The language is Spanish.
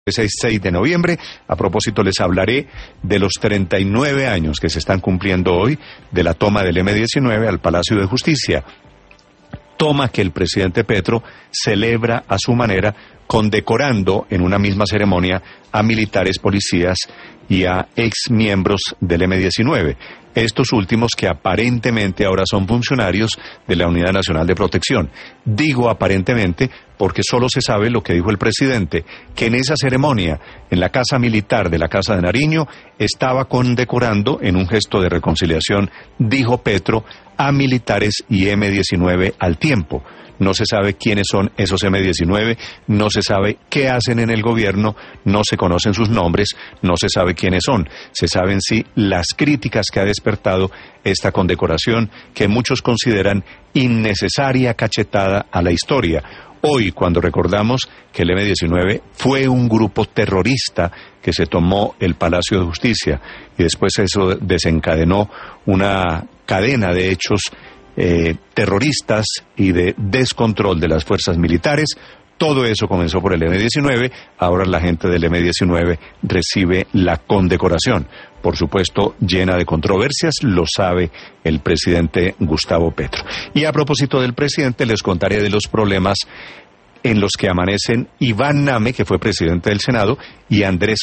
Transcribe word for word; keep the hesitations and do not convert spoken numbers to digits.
seis de noviembre. A propósito, les hablaré de los treinta y nueve años que se están cumpliendo hoy de la toma del eme diecinueve al Palacio de Justicia. Toma que el presidente Petro celebra a su manera, condecorando en una misma ceremonia a militares, policías y a exmiembros del eme diecinueve. Estos últimos que aparentemente ahora son funcionarios de la Unidad Nacional de Protección. Digo aparentemente porque solo se sabe lo que dijo el presidente, que en esa ceremonia, en la Casa Militar de la Casa de Nariño, estaba condecorando, en un gesto de reconciliación, dijo Petro, a militares y eme diecinueve al tiempo. No se sabe quiénes son esos eme diecinueve, no se sabe qué hacen en el gobierno, no se conocen sus nombres, no se sabe quiénes son. Se saben sí las críticas que ha despertado esta condecoración, que muchos consideran innecesaria cachetada a la historia. Hoy, cuando recordamos que el eme diecinueve fue un grupo terrorista que se tomó el Palacio de Justicia y después eso desencadenó una cadena de hechos Eh, terroristas y de descontrol de las fuerzas militares. Todo eso comenzó por el eme diecinueve, ahora la gente del eme diecinueve recibe la condecoración, por supuesto llena de controversias, lo sabe el presidente Gustavo Petro. Y a propósito del presidente, les contaré de los problemas en los que amanecen Iván Name, que fue presidente del Senado, y Andrés